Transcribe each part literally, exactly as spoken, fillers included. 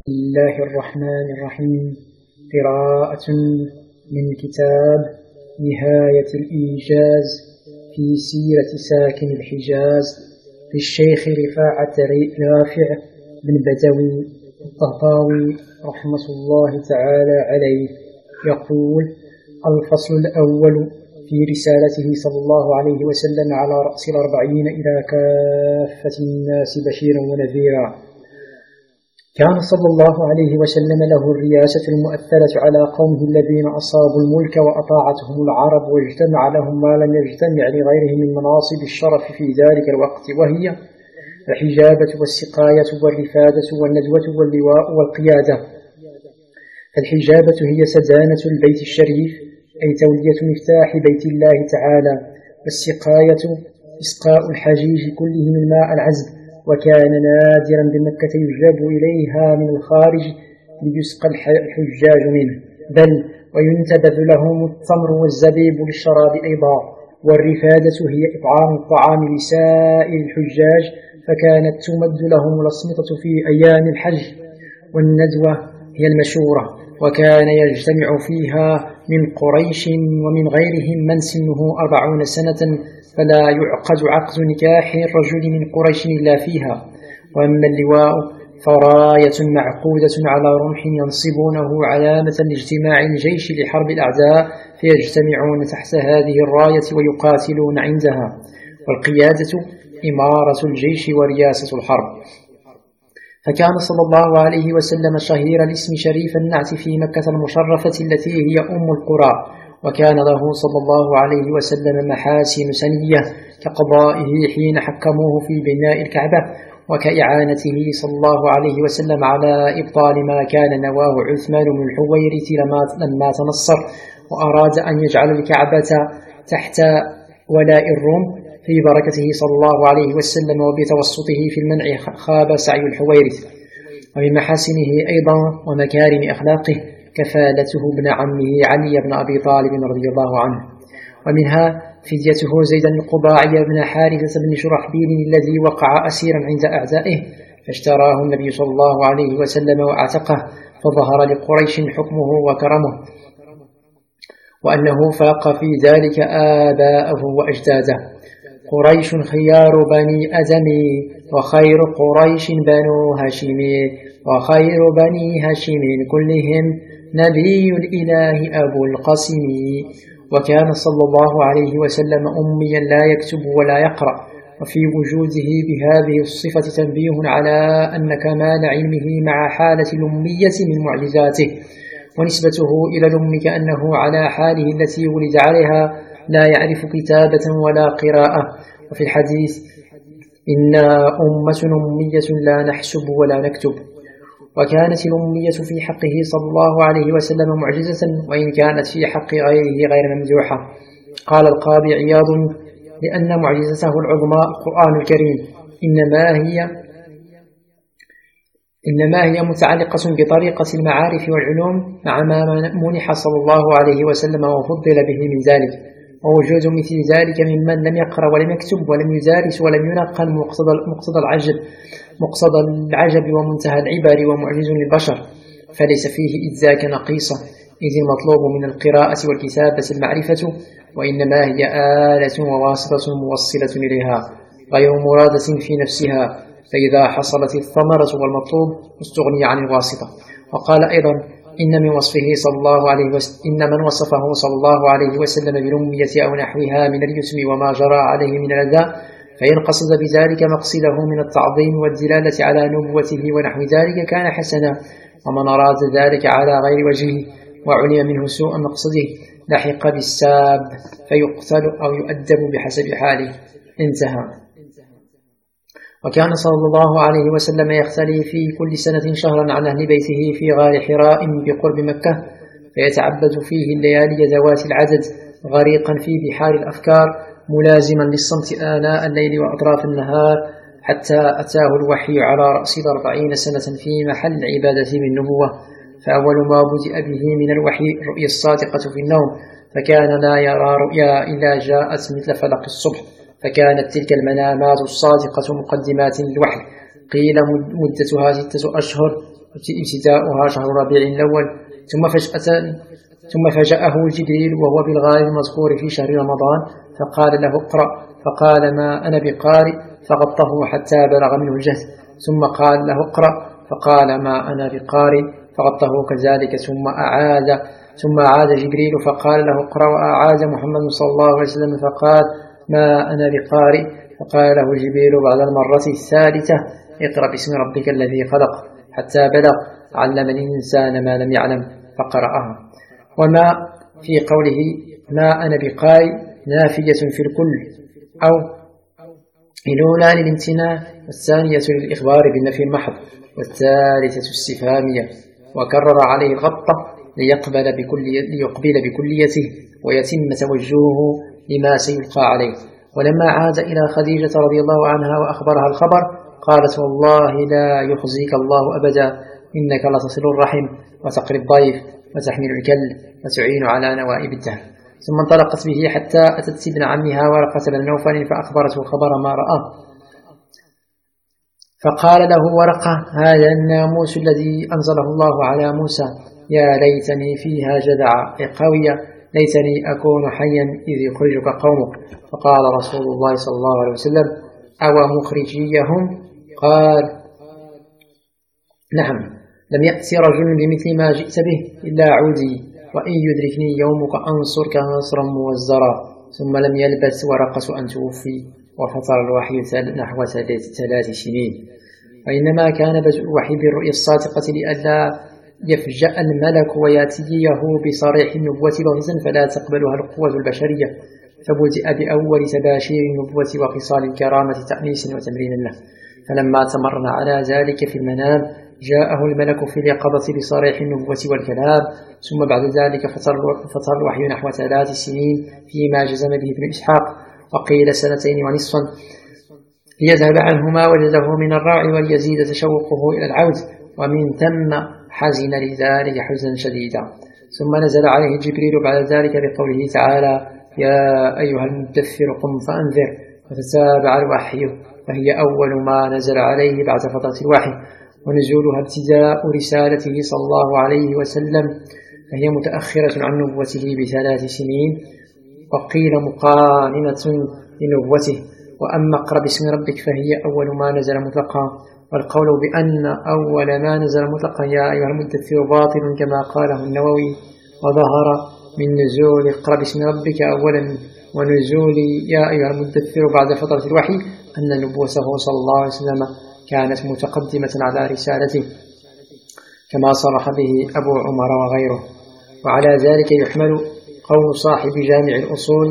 بسم الله الرحمن الرحيم. قراءة من كتاب نهاية الإيجاز في سيرة ساكن الحجاز للشيخ رفاعة رافع بن بدوي الطهطاوي رحمة الله تعالى عليه. يقول: الفصل الأول في رسالته صلى الله عليه وسلم على رأس الأربعين إلى كافة الناس بشيرا ونذيرا. كان صلى الله عليه وسلم له الرياسة المؤثرة على قومه الذين أصابوا الملك وأطاعتهم العرب، واجتمع لهم ما لم يجتمع لغيرهم من مناصب الشرف في ذلك الوقت، وهي الحجابة والسقاية والرفادة والندوة واللواء والقيادة. فالحجابة هي سدانة البيت الشريف، أي تولية مفتاح بيت الله تعالى، والسقاية إسقاء الحجيج كلهم الماء العذب، وكان نادرا بمكة يجلب إليها من الخارج ليسقى الحجاج منه، بل وينتبذ لهم التمر والزبيب للشراب أيضا. والرفادة هي إطعام الطعام لسائر الحجاج، فكانت تمد لهم الأصمطة في أيام الحج. والندوة هي المشورة، وكان يجتمع فيها من قريش ومن غيرهم من سنه أربعون سنة، فلا يعقد عقد نكاح الرجل من قريش إلا فيها. وأما اللواء فراية معقودة على رمح ينصبونه علامة لاجتماع الجيش لحرب الأعداء، فيجتمعون تحت هذه الراية ويقاتلون عندها. والقيادة إمارة الجيش ورياسة الحرب. فكان صلى الله عليه وسلم شهير الاسم شريف النعت في مكة المشرفة التي هي أم القرى، وكان له صلى الله عليه وسلم محاسن سنية كقضائه حين حكموه في بناء الكعبة، وكإعانته صلى الله عليه وسلم على إبطال ما كان نواه عثمان بن الحويرث لما تنصر وأراد أن يجعل الكعبة تحت ولاء الروم. في بركته صلى الله عليه وسلم وبتوسطه في المنع خاب سعي الحويرث. ومن محاسنه أيضا ومكارم أخلاقه كفالته ابن عمه علي بن أبي طالب رضي الله عنه. ومنها فديته زيد القباعي بن حارثة بن شرحبيل الذي وقع أسيرا عند أعدائه، فاشتراه النبي صلى الله عليه وسلم وأعتقه، فظهر لقريش حكمه وكرمه، وأنه فاق في ذلك آباءه وأجداده. قريش خيار بني أدم، وخير قريش بنو هاشم، وخير بني هاشم كلهم نبي الإله أبو القاسم. وكان صلى الله عليه وسلم أميا لا يكتب ولا يقرأ، وفي وجوده بهذه الصفة تنبيه على أن كمال علمه مع حالة الأمية من معجزاته، ونسبته إلى الأم كأنه على حاله التي ولد عليها لا يعرف كتابة ولا قراءة. وفي الحديث: إنا أمة أمية لا نحسب ولا نكتب. وكانت الأمية في حقه صلى الله عليه وسلم معجزة، وإن كانت في حق غيره غير ممدوحة. قال القاضي عياض: لأن معجزته العظمى القرآن الكريم إنما هي إنما هي متعلقة بطريقة المعارف والعلوم مع ما منح صلى الله عليه وسلم وفضل به من ذلك. ووجود مثل ذلك ممن لم يقرأ ولم يكتب ولم يدارس ولم ينقل مقتضى العجب مقتضى العجب ومنتهى العبر ومعجز للبشر، فليس فيه إذ ذاك نقيصة، إذ المطلوب من القراءة والكتابة المعرفة، وإنما هي آلة وواسطة موصلة إليها غير مرادة في نفسها، فإذا حصلت الثمرة والمطلوب استغني عن الواسطة. وقال أيضا: إن من وصفه صلى الله عليه وسلم إن من وصفه صلى الله عليه وسلم بالأمية أو نحوها من اليتم وما جرى عليه من الأذى، فإن قصد بذلك مقصده من التعظيم والدلالة على نبوته ونحو ذلك كان حسنا، ومن أراد ذلك على غير وجهه وعلم منه سوء مقصده لحق بالساب فيقتل أو يؤدب بحسب حاله. انتهى. وكان صلى الله عليه وسلم يختلي في كل سنة شهرا عن أهل بيته في غار حراء بقرب مكة، فيتعبد فيه الليالي ذوات العدد غريقا في بحار الأفكار، ملازما للصمت آناء الليل وأطراف النهار، حتى أتاه الوحي على رأس الأربعين سنة في محل العبادة بالنبوة. فأول ما بدأ به من الوحي الرؤيا الصادقة في النوم، فكان لا يرى رؤيا إلا جاءت مثل فلق الصبح، فكانت تلك المنامات الصادقة مقدمات للوحي. قيل مدتها ستة أشهر، ابتداؤها شهر ربيع الأول. ثم فجأة ثم فجأه جبريل وهو بالغار المذكور في شهر رمضان فقال له اقرأ، فقال ما أنا بقارئ، فغطه حتى بلغ منه الجهد. ثم قال له اقرأ، فقال ما أنا بقارئ، فغطه كذلك. ثم أعاد ثم عاد جبريل فقال له اقرأ، وأعاد محمد صلى الله عليه وسلم فقال ما أنا بقارئ، فقال له جبريل بعد المرة الثالثة اقرأ باسم ربك الذي خلق، حتى بلغ علم الإنسان ما لم يعلم فقرأها. وما في قوله ما أنا بقارئ نافية في الكل، أو الأولى للامتناع، والثانية للإخبار بالنفي المحض، والثالثة استفهامية. وكرر عليه الغطة ليقبل بكلي ليقبل بكليته ويتم توجهه لما سيلقى عليه. ولما عاد إلى خديجة رضي الله عنها وأخبرها الخبر قالت والله لا يخزيك الله أبدا، إنك لتصل الرحم وتقري الضيف وتحمل الكل وتعين على نوائب الدهر. ثم انطلقت به حتى أتت ابن عمها ورقة بن نوفل فأخبرته خبر ما رآه. فقال له ورقة هذا الناموس الذي أنزله الله على موسى، يا ليتني فيها جدعا قوية، ليتني أكون حيا إذ يخرجك قومك. فقال رسول الله صلى الله عليه وسلم أو مخرجيهم؟ قال نعم، لم يأتي رجل بمثل ما جئت به إلا عودي، وإن يدركني يومك أنصرك نصرا موزرا. ثم لم يلبث ورقة أن توفي وفتر الوحي نحو ثلاث سنين. وإنما كان بدء الوحي بالرؤيا الصادقة لئلا يفجأ الملك ويأتيه بصريح النبوة بغزا فلا تقبلها القوة البشرية، فبدأ بأول تباشير النبوة وخصال الكرامة تأنيس وتمرين له. فلما تمرن على ذلك في المنام جاءه الملك في اليقظة بصريح النبوة والكلام. ثم بعد ذلك فتر الوحي نحو ثلاث سنين فيما جزم به ابن إسحاق، وقيل سنتين ونصفا، ليذهب عنه ما وجده من الراع وليزيد تشوقه إلى العود، ومن ثم حزن لذلك حزنا شديدا. ثم نزل عليه جبريل بعد ذلك بقوله تعالى يا أيها المدثر قم فأنذر، فتتابع الوحي، فهي أول ما نزل عليه بعد فترة الوحي، ونزولها ابتداء رسالته صلى الله عليه وسلم، فهي متأخرة عن نبوته بثلاث سنين، وقيل مقارنة لنبوته. وأما اقرأ باسم ربك فهي أول ما نزل مطلقا، والقول بأن أول ما نزل مطلقا يا أيها المدثر باطل كما قاله النووي. وظهر من نزول اقرأ باسم ربك أولا ونزول يا أيها المدثر بعد فترة الوحي أن نبوته صلى الله عليه وسلم كانت متقدمة على رسالته، كما صرح به أبو عمر وغيره. وعلى ذلك يحمل قول صاحب جامع الأصول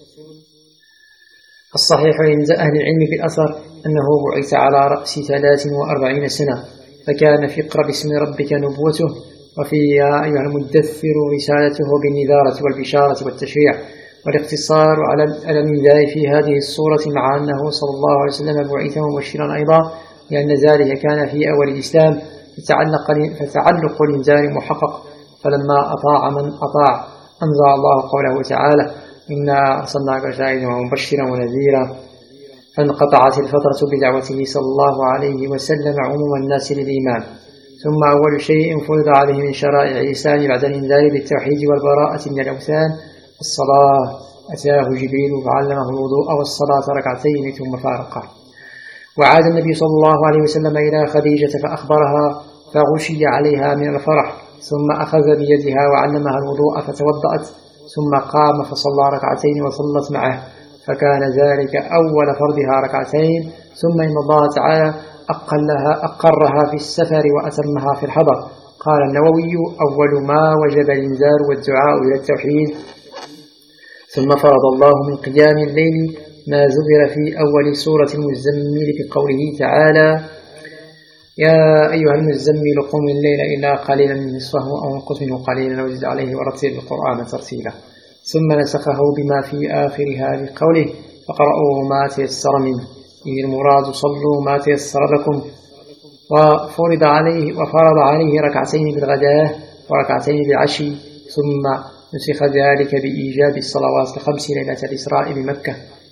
الصحيح عند أهل العلم في الأثر أنه بعث على رأس ثلاث وأربعين سنة، فكان في اقرأ باسم ربك نبوته، وفي يا أيها المدثر رسالته بالنذارة والبشارة والتشريع. والاقتصار على النداء في هذه الصورة مع أنه صلى الله عليه وسلم بعث مبشرا أيضا، لأن ذلك كان في أول الإسلام، فتعلق, فتعلق الإنذار محقق. فلما أطاع من أطاع أنزل الله قوله تعالى إنا أرسلناك شاهدا ومبشرا ونذيرا، فانقطعت الفترة بدعوته صلى الله عليه وسلم عموم الناس للإيمان. ثم أول شيء فرض عليه من شرائع الإسلام بعد الإنذار بالتوحيد والبراءة من الأوثان الصلاة، أتاه جبريل فعلمه الوضوء والصلاة ركعتين ثم فارقه. وعاد النبي صلى الله عليه وسلم إلى خديجة فأخبرها فغشي عليها من الفرح، ثم أخذ بيدها وعلمها الوضوء فتوضأت، ثم قام فصلى ركعتين وصلت معه، فكان ذلك أول فرضها ركعتين. ثم إن الله تعالى أقلها أقرها في السفر وأتمها في الحضر. قال النووي أول ما وجب الإنذار والدعاء إلى التوحيد. ثم فرض الله من قيام الليل ما ذكر في أول سورة المزمل بقوله تعالى يا أيها المزمل قم الليل إلا قليلا من نصفه أو انقص منه قليلا أو زد عليه ورتل القرآن ترتيلا. ثم نسخه بما في آخرها بقوله فقرأوا ما تيسر منه، إذ المراد صلوا ما تيسر لكم. وفرض عليه وفرض عليه ركعتين بالغداة وركعتين بالعشي، ثم نسخ ذلك بإيجاب الصلوات الخمس ليلة الإسراء بمكة.